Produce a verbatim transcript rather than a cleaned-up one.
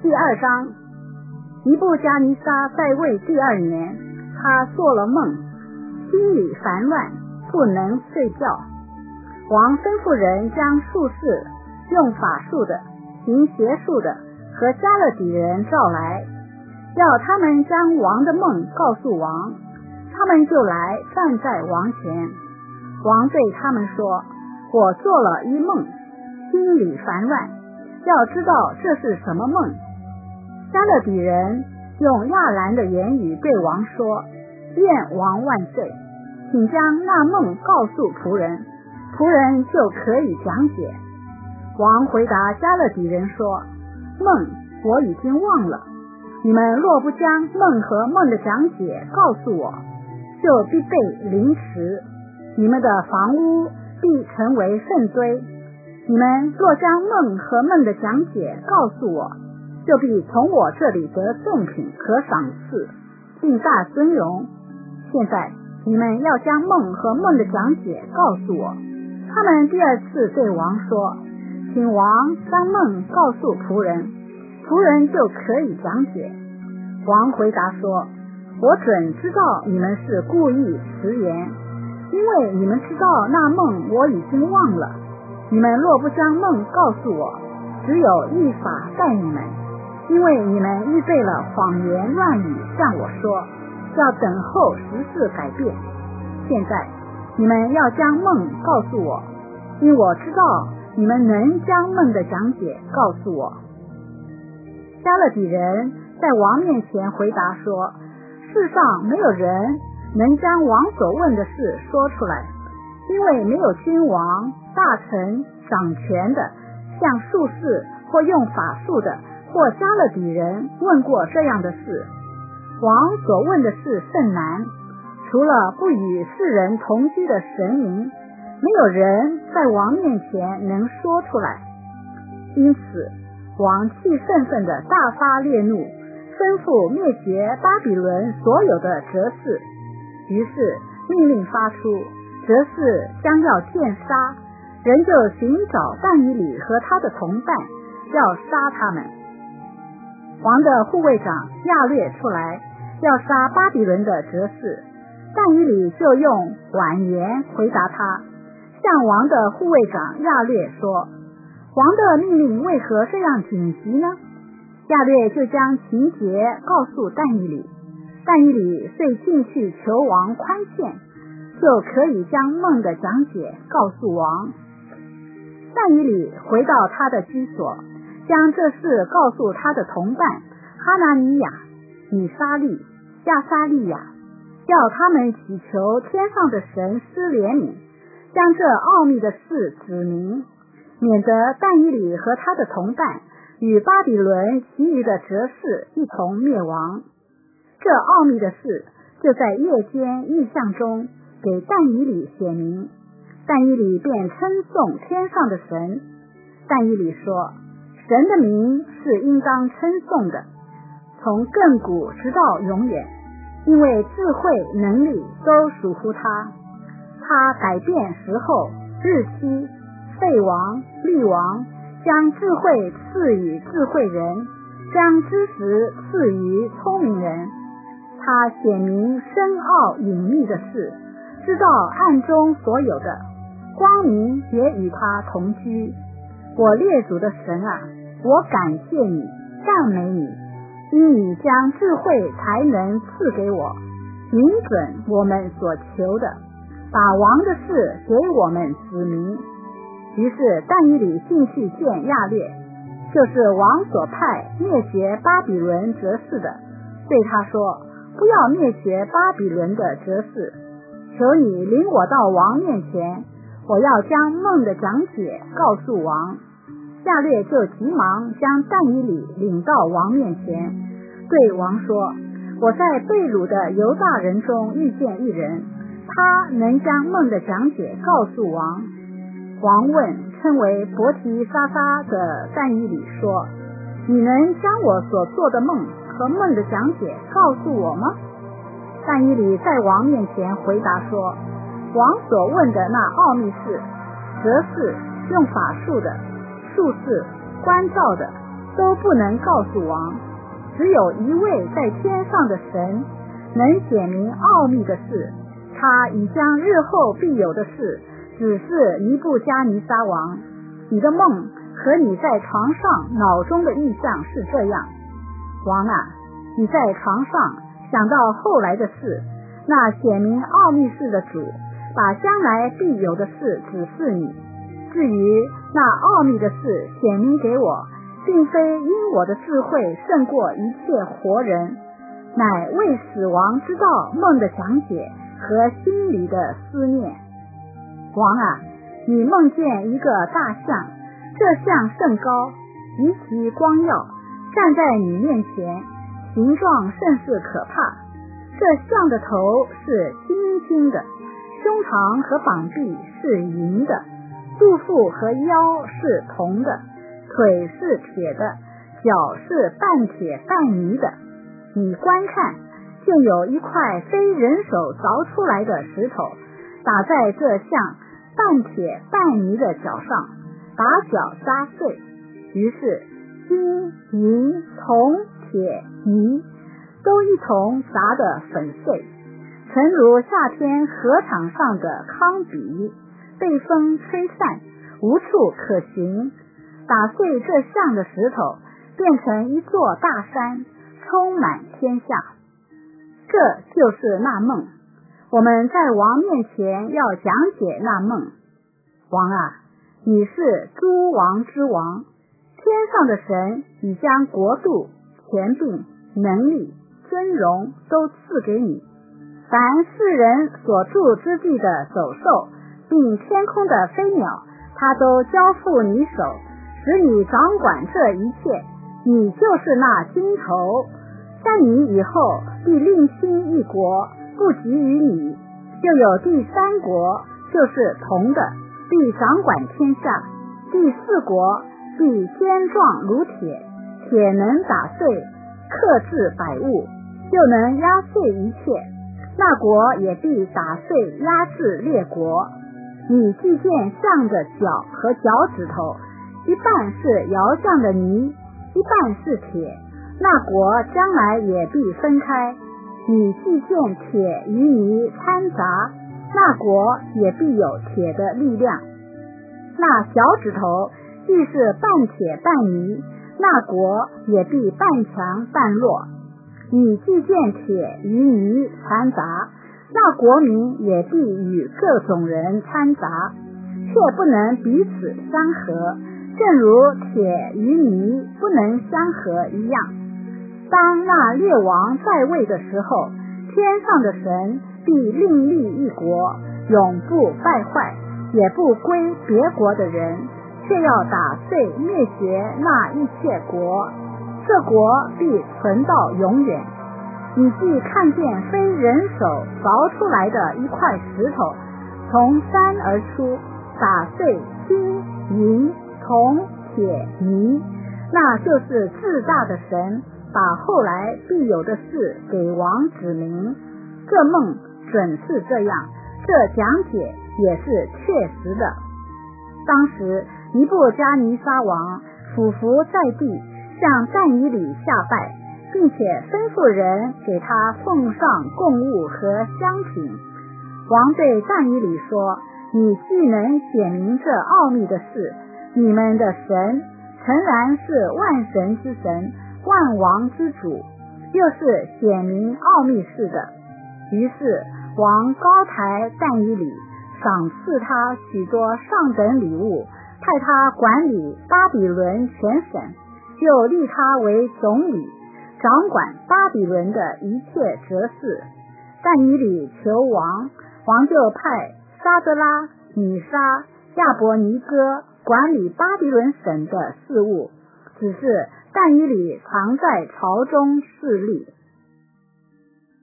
第二章，尼布加尼撒在位第二年，他做了梦，心里烦乱，不能睡觉。王吩咐人将术士、用法术的、行邪术的和加勒底人召来，要他们将王的梦告诉王。他们就来站在王前。王对他们说：我做了一梦，心里烦乱，要知道这是什么梦。加勒底人用亚兰的言语对王说：愿王万岁，请将那梦告诉仆人，仆人就可以讲解。王回答加勒底人说：梦我已经忘了，你们若不将梦和梦的讲解告诉我，就必被凌迟，你们的房屋必成为粪堆。你们若将梦和梦的讲解告诉我，就必从我这里得贡品可赏赐，并大尊荣。现在你们要将梦和梦的讲解告诉我。他们第二次对王说：请王将梦告诉仆人，仆人就可以讲解。王回答说：我准知道你们是故意迟延，因为你们知道那梦我已经忘了。你们若不将梦告诉我，只有一法待你们，因为你们预备了谎言乱语向我说，要等候时事改变。现在你们要将梦告诉我，因我知道你们能将梦的讲解告诉我。加勒底人在王面前回答说：世上没有人能将王所问的事说出来，因为没有君王、大臣、掌权的，像术士或用法术的或加勒底人问过这样的事。王所问的事甚难，除了不与世人同居的神明，没有人在王面前能说出来。因此王气愤愤地大发烈怒，吩咐灭绝巴比伦所有的哲士。于是命令发出，哲士将要见杀，人就寻找但以理和他的同伴，要杀他们。王的护卫长亚略出来，要杀巴比伦的哲士，但以理就用婉言回答他，向王的护卫长亚略说：王的命令为何这样紧急呢？亚略就将情节告诉但以理，但以理遂进去求王宽限，就可以将梦的讲解告诉王。但以理回到他的居所，将这事告诉他的同伴哈拿尼亚、米沙利、亚撒利亚，要他们祈求天上的神施怜悯，将这奥秘的事指明，免得但以理和他的同伴与巴比伦其余的哲士一同灭亡。这奥秘的事就在夜间异象中给但以理写明，但以理便称颂天上的神。但以理说：神的名是应当称颂的，从亘古直到永远，因为智慧能力都属乎他。他改变时候、日期、废王、立王，将智慧赐予智慧人，将知识赐予聪明人。他显明深奥隐秘的事，知道暗中所有的，光明也与他同居。我列祖的神啊，我感谢你，赞美你，因你将智慧才能赐给我，允准我们所求的，把王的事给我们指明。于是但以理进去见亚略，就是王所派灭绝巴比伦哲士的，对他说：不要灭绝巴比伦的哲士，求你领我到王面前，我要将梦的讲解告诉王。亚略就急忙将但以理领到王面前，对王说：我在被掳的犹大人中遇见一人，他能将梦的讲解告诉王。王问称为伯提沙撒的但以理说：你能将我所做的梦和梦的讲解告诉我吗？但以理在王面前回答说：王所问的那奥秘事，哲士、用法术的、术士、观照的、 都不能告诉王，只有一位在天上的神能显明奥秘的事，他已将日后必有的事指示尼布加尼撒王。你的梦和你在床上脑中的意象是这样。王啊，你在床上想到后来的事，那显明奥秘事的主把将来必有的事指示你。至于那奥秘的事显明给我，并非因我的智慧胜过一切活人，乃为使王知道梦的讲解和心里的思念。王啊，你梦见一个大象，这象甚高，极其光耀，站在你面前，形状甚是可怕。这象的头是金金的，胸膛和膀臂是银的，肚腹和腰是铜的，腿是铁的，脚是半铁半泥的。你观看，就有一块非人手凿出来的石头，打在这像半铁半泥的脚上，把脚扎碎。于是金银铜铁泥都一同砸得粉碎，诚如夏天禾场上的糠秕，被风吹散，无处可行。打碎这像的石头，变成一座大山，充满天下。这就是那梦。我们在王面前要讲解那梦。王啊，你是诸王之王，天上的神已将国度、权柄、能力、尊荣都赐给你。凡世人所住之地的走兽，并天空的飞鸟，他都交付你手，使你掌管这一切。你就是那金头，在你以后必另兴一国，不及于你，又有第三国，就是铜的，必掌管天下。第四国必坚壮如铁，铁能打碎，克制百物，又能压碎一切。那国也必打碎压制列国。你既见象的脚和脚趾头，一半是窑匠的泥，一半是铁，那国将来也必分开。你既见铁与泥掺杂，那国也必有铁的力量。那脚趾头既是半铁半泥，那国也必半强半弱。你既见铁与泥掺杂，那国民也必与各种人掺杂，却不能彼此相合，正如铁与泥不能相合一样。当那列王在位的时候，天上的神必另立一国，永不败坏，也不归别国的人，却要打碎灭绝那一切国，这国必存到永远。你既看见非人手凿出来的一块石头从山而出，打碎金银铜铁泥，那就是至大的神把后来必有的事给王指明。这梦准是这样，这讲解也是确实的。当时尼布加尼撒王俯伏在地，向但以理下拜，并且吩咐人给他奉上供物和香品。王对但以理说，你既能显明这奥秘的事，你们的神诚然是万神之神，万王之主，又是显明奥秘事的。于是王高抬但以理，赏赐他许多上等礼物，派他管理巴比伦全省，又立他为总理，掌管巴比伦的一切哲事。但以理求王，王就派沙德拉、米沙、亚伯尼哥管理巴比伦省的事务，只是但以理常在朝中侍立。